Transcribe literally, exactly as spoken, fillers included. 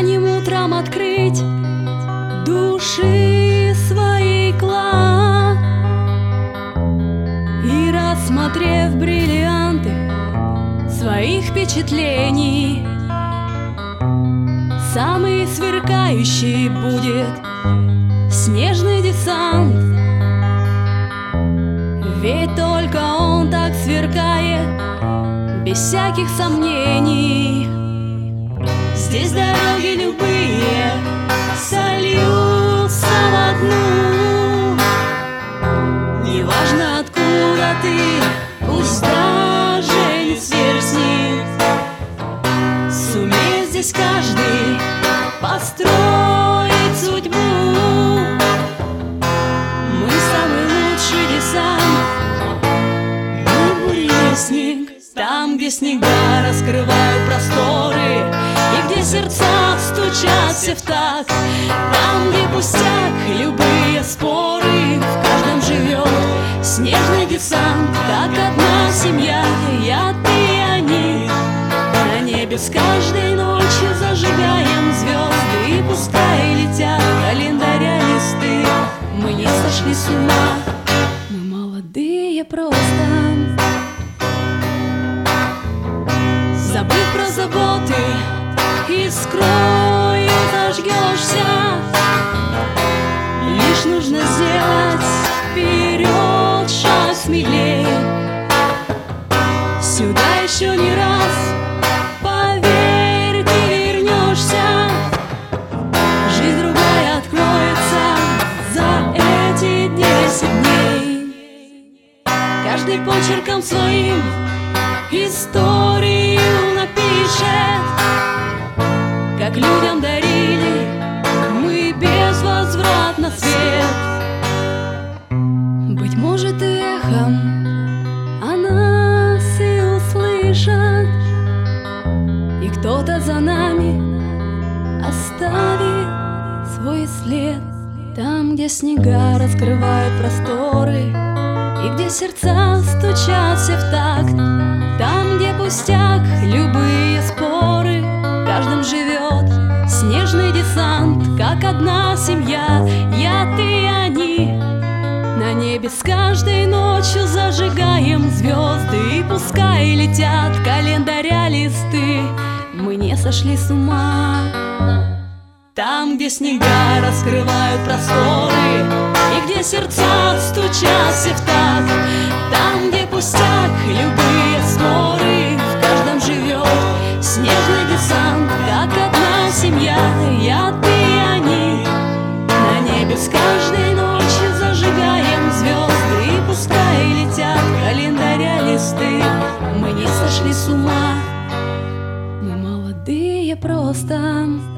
ранним утром открыть души своей клад и, рассмотрев бриллианты своих впечатлений, самый сверкающий будет снежный десант. Ведь только он так сверкает, без всяких сомнений. Здесь дороги любые сольются в одну. Неважно, откуда ты, пусть даже не сверстник, сумеет здесь каждый построить судьбу. Мы самый лучший десант, мы буревестник. Там, где снега раскрывают просторы, и где сердца стучат все в такт, там, где пустяк, любые споры, в каждом живет снежный десант. Как одна семья, я, ты и они. На небе с каждой ночью зажигаем звезды, и пускай летят календаря листы. Мы не сошли с ума, мы молодые просто. Забыв про заботы, искрою зажгешься. Лишь нужно сделать вперед шаг смелей. Сюда еще не раз, поверь, ты вернешься. Жизнь другая откроется за эти десять дней. Каждый почерком своим историю напишет, как людям дарили мы безвозвратно свет. Быть может, и эхом о нас и услышат, и кто-то за нами оставит свой след. Там, где снега раскрывают просторы, и где сердца стучат все в такт, там, где пустяк, любые споры, в каждом живет снежный десант. Как одна семья, я, ты и они. На небе с каждой ночью зажигаем звезды, и пускай летят календаря листы. Мы не сошли с ума. Там, где снега раскрывают просторы, и где сердца стучат все в такт, там, где пустяк, любые споры, в каждом живет снежный десант. Как одна семья, я, ты и они. На небе с каждой ночью зажигаем звезды, и пускай летят календаря листы. Мы не сошли с ума, мы молодые просто.